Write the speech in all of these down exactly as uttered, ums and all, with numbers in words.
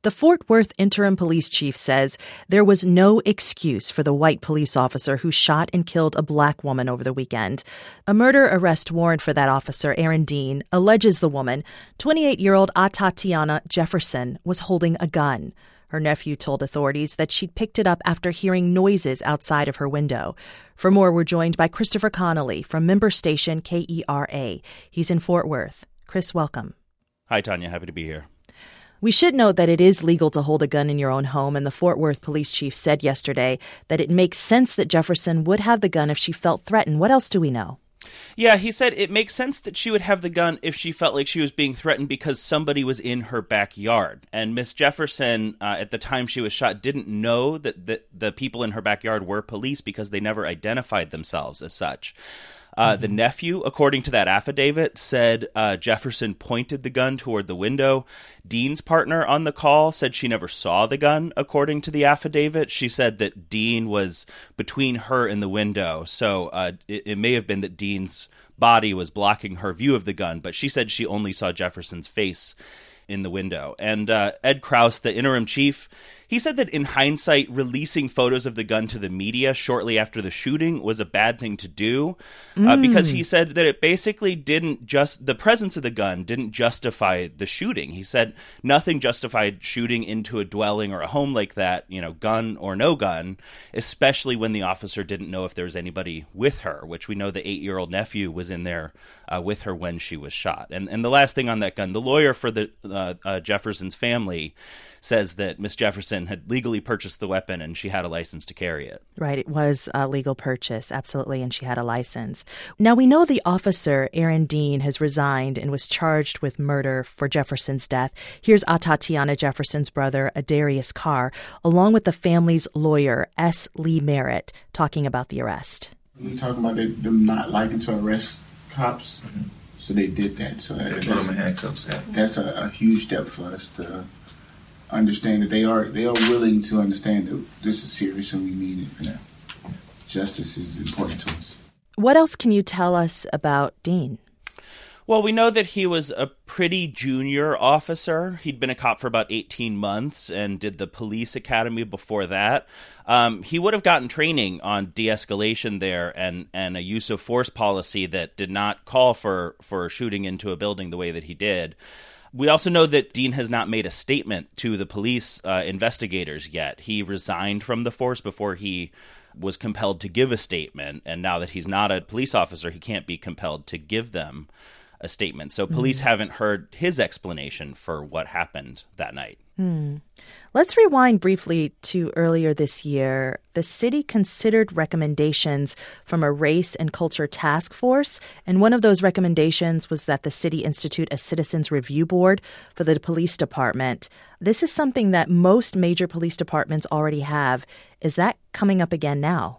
The Fort Worth interim police chief says there was no excuse for the white police officer who shot and killed a black woman over the weekend. A murder arrest warrant for that officer, Aaron Dean, alleges the woman, twenty-eight-year-old Atatiana Jefferson, was holding a gun. Her nephew told authorities that she'd picked it up after hearing noises outside of her window. For more, we're joined by Christopher Connolly from member station K E R A. He's in Fort Worth. Chris, welcome. Hi, Tanya. Happy to be here. We should note that it is legal to hold a gun in your own home, and the Fort Worth police chief said yesterday that it makes sense that Jefferson would have the gun if she felt threatened. What else do we know? Yeah, he said it makes sense that she would have the gun if she felt like she was being threatened because somebody was in her backyard. And Miss Jefferson, uh, at the time she was shot, didn't know that the, the people in her backyard were police because they never identified themselves as such. Uh, mm-hmm. The nephew, according to that affidavit, said uh, Jefferson pointed the gun toward the window. Dean's partner on the call said she never saw the gun, according to the affidavit. She said that Dean was between her and the window, so uh, it, it may have been that Dean's body was blocking her view of the gun, but she said she only saw Jefferson's face in the window. And uh, Ed Krause, the interim chief, he said that in hindsight, releasing photos of the gun to the media shortly after the shooting was a bad thing to do mm. uh, because he said that it basically didn't just, the presence of the gun didn't justify the shooting. He said nothing justified shooting into a dwelling or a home like that, you know, gun or no gun, especially when the officer didn't know if there was anybody with her, which we know the eight-year-old nephew was in there uh, with her when she was shot. And, and the last thing on that gun, the lawyer for the uh, uh, Jefferson's family says that Miss Jefferson had legally purchased the weapon and she had a license to carry it. Right. It was a legal purchase. Absolutely. And she had a license. Now, we know the officer, Aaron Dean, has resigned and was charged with murder for Jefferson's death. Here's Atatiana Jefferson's brother, Adarius Carr, along with the family's lawyer, S. Lee Merritt, talking about the arrest. We're talking about they, them not liking to arrest cops. Mm-hmm. So they did that. So that, they put them in handcuffs. Yeah. That's a, a huge step for us to understand that they are they are willing to understand that this is serious and we mean it. Yeah. Justice is important to us. What else can you tell us about Dean? Well, we know that he was a pretty junior officer. He'd been a cop for about eighteen months and did the police academy before that. Um, he would have gotten training on de-escalation there and, and a use of force policy that did not call for, for shooting into a building the way that he did. We also know that Dean has not made a statement to the police uh, investigators yet. He resigned from the force before he was compelled to give a statement. And now that he's not a police officer, he can't be compelled to give them a statement. So police mm. haven't heard his explanation for what happened that night. Hmm. Let's rewind briefly to earlier this year. The city considered recommendations from a race and culture task force, and one of those recommendations was that the city institute a citizens review board for the police department. This is something that most major police departments already have. Is that coming up again now?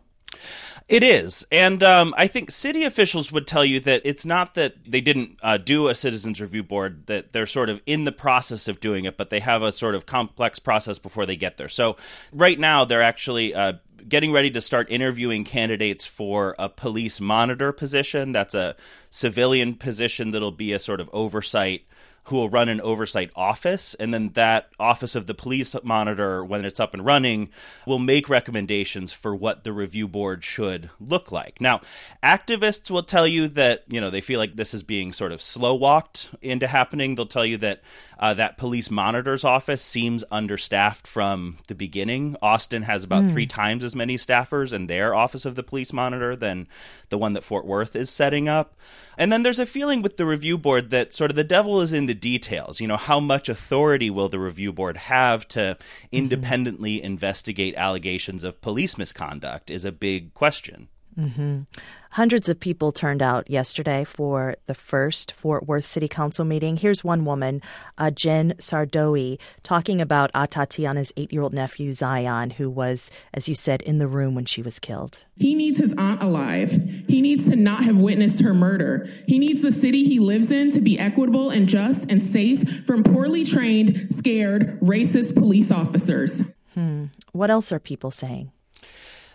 It is. And um, I think city officials would tell you that it's not that they didn't uh, do a citizens review board, that they're sort of in the process of doing it, but they have a sort of complex process before they get there. So right now they're actually uh, getting ready to start interviewing candidates for a police monitor position. That's a civilian position that'll be a sort of oversight, who will run an oversight office, and then that office of the police monitor, when it's up and running, will make recommendations for what the review board should look like. Now, activists will tell you that, you know, they feel like this is being sort of slow-walked into happening. They'll tell you that uh, that police monitor's office seems understaffed from the beginning. Austin has about mm. three times as many staffers in their office of the police monitor than the one that Fort Worth is setting up. And then there's a feeling with the review board that sort of the devil is in the details. You know, how much authority will the review board have to independently mm-hmm. investigate allegations of police misconduct is a big question. Mm-hmm. Hundreds of people turned out yesterday for the first Fort Worth City Council meeting. Here's one woman, uh, Jen Sardoe, talking about Atatiana's eight-year-old nephew, Zion, who was, as you said, in the room when she was killed. He needs his aunt alive. He needs to not have witnessed her murder. He needs the city he lives in to be equitable and just and safe from poorly trained, scared, racist police officers. Hmm. What else are people saying?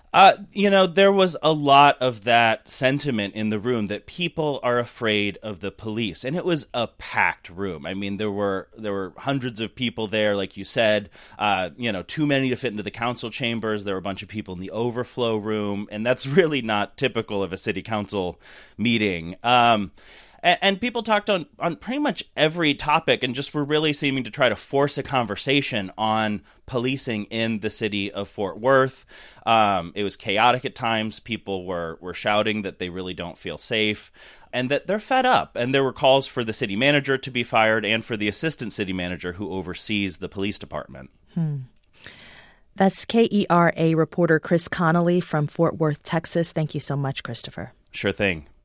Uh, you know, there was a lot of that sentiment in the room that people are afraid of the police, and it was a packed room. I mean, there were there were hundreds of people there, like you said. Uh, you know, too many to fit into the council chambers. There were a bunch of people in the overflow room, and that's really not typical of a city council meeting. Um, And people talked on, on pretty much every topic and just were really seeming to try to force a conversation on policing in the city of Fort Worth. Um, it was chaotic at times. People were, were shouting that they really don't feel safe and that they're fed up. And there were calls for the city manager to be fired and for the assistant city manager who oversees the police department. Hmm. That's K E R A reporter Chris Connolly from Fort Worth, Texas. Thank you so much, Christopher. Sure thing.